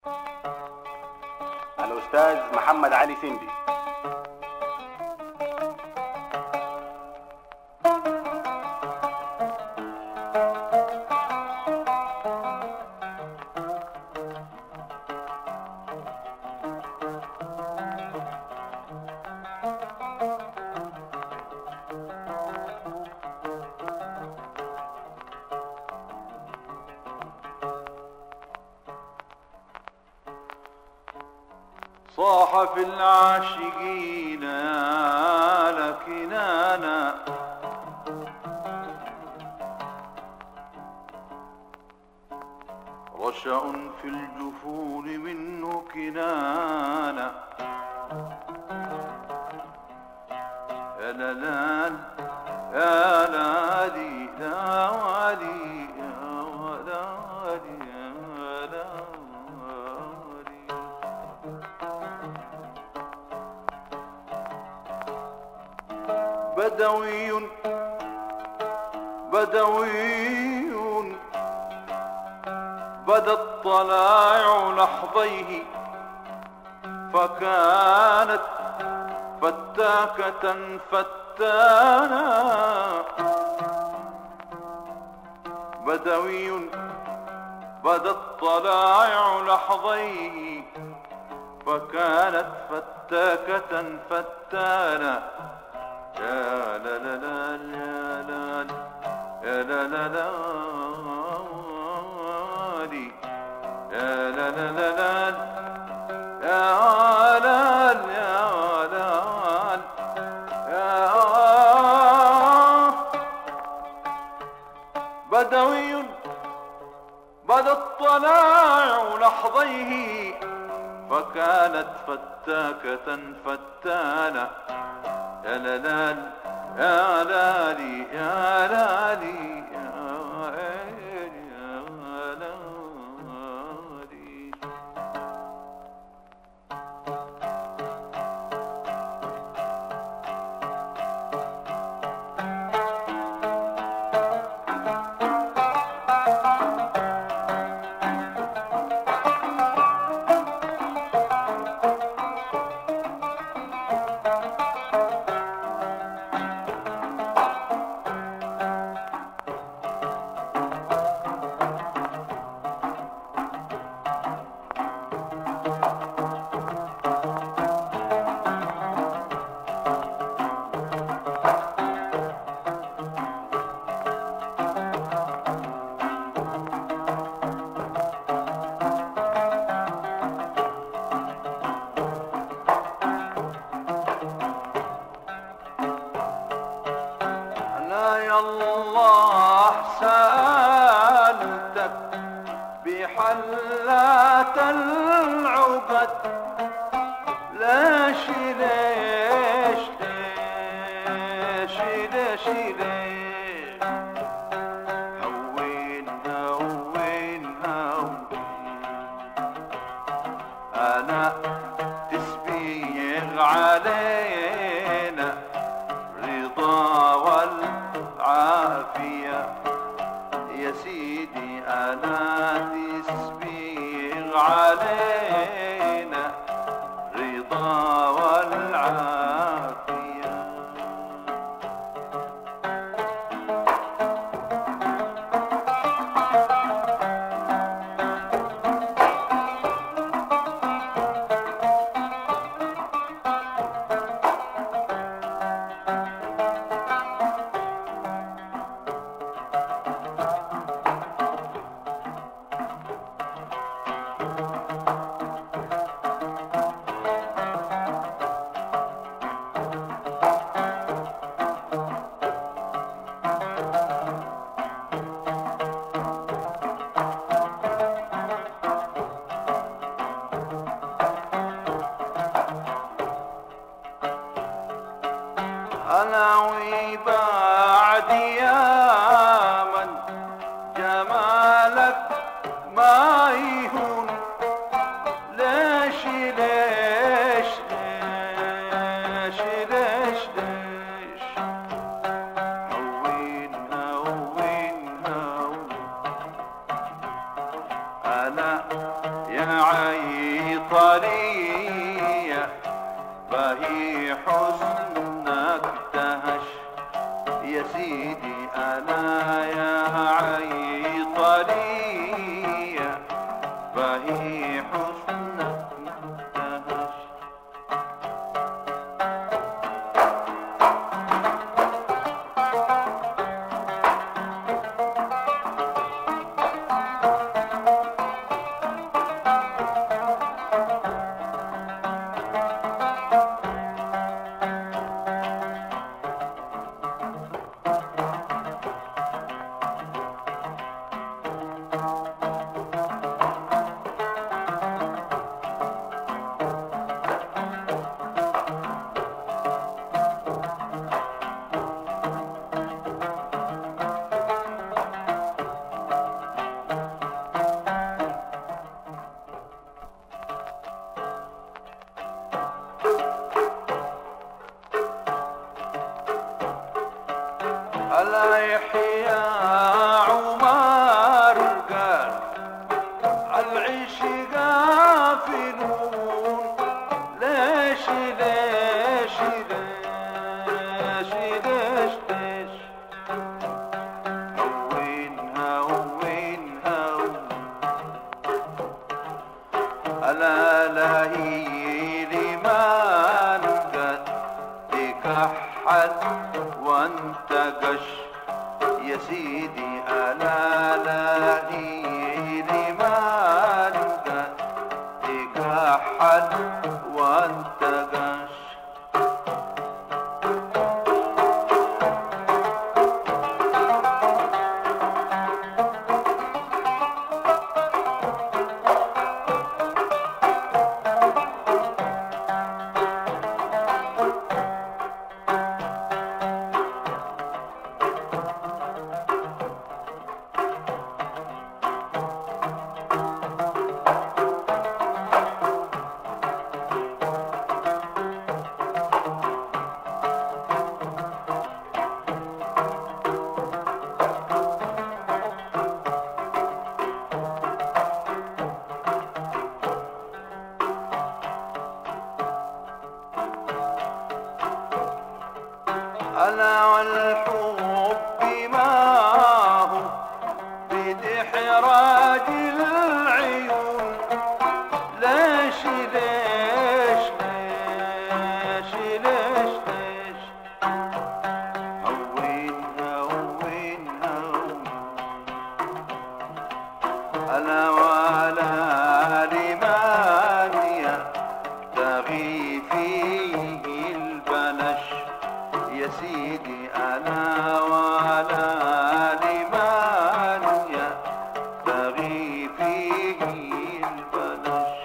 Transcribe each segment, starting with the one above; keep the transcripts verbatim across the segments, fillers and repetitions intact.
الأستاذ محمد علي سندي. صاح في العاشقين يا لكنانا رشأ في الجفون منه كنانا يا لالال يا لالي لا والي يا ولالي يا لالي بدوي بدوي بدا الطلائع لحظيه فكانت فتاكة فتانا بدوي بدا الطلائع لحظيه فكانت فتاكة فتانا يا لا لا لا يا لا يا لا لا لا يا لا لا لا لا يا لا يا لا يا بدوي بدا الطلائع لحظيه فكانت فتاكة فتانا يا لالال يا لالي يا لالي يا لالي يا لالي يا الله سألتك بحلات العقد ليش ليش ليش ليش ليش هوين هوين هوين أنا تسبيغ علينا رضا والعافية يا سيدي أنا تسبيغ علينا رضا والعافية أنا وبعد يا من جمالك ما يهون ليش ليش ليش ليش ليش هوين هوين هوين أنا لا يا عيطرية فهي حسنك دهش يا سيدي أنا يا عيطرية فهي حسنك دهش. ألا يحيى عمر قال العيش غافلون ليش ليش ليش ليش ليش هونها هونها ألا لا هي لمن قد تكحل وانت قش يا سيدي ألا لا هي لمن قد تكحل وانت قش. ألا والحب ما هو بإحراج العيون ليش ليش ليش ليش ليش هونها هونها ألا ولا لمن يبتغي فيه البلش يا سيدي أنا ولا لمن يبتغي فيه البلش.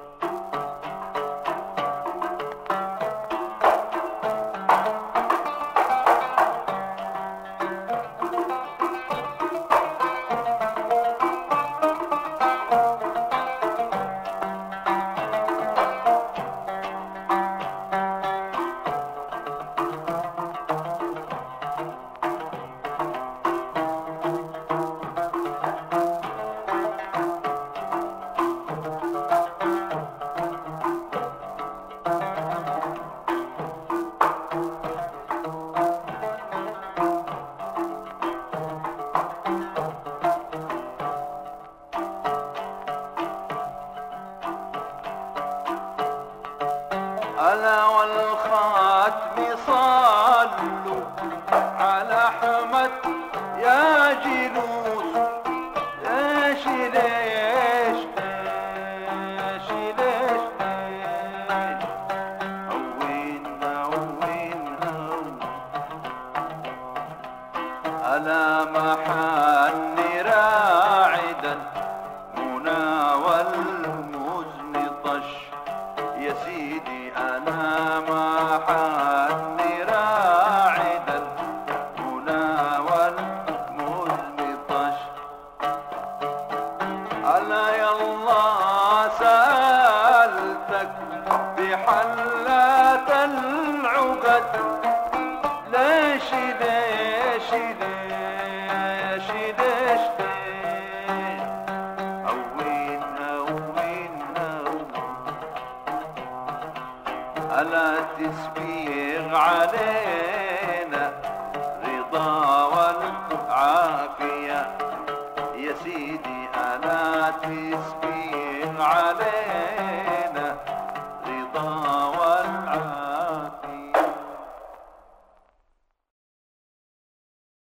ألا والخاتم صلوا على أحمد يا جلوس ليش ليش ليش ليش ليش هونها هونها ألا محن راعدا منى والمزن طش يا سيدي أنا ما ولا تسبيغ علينا رضا والعافية يا سيدي ألا تسبيغ علينا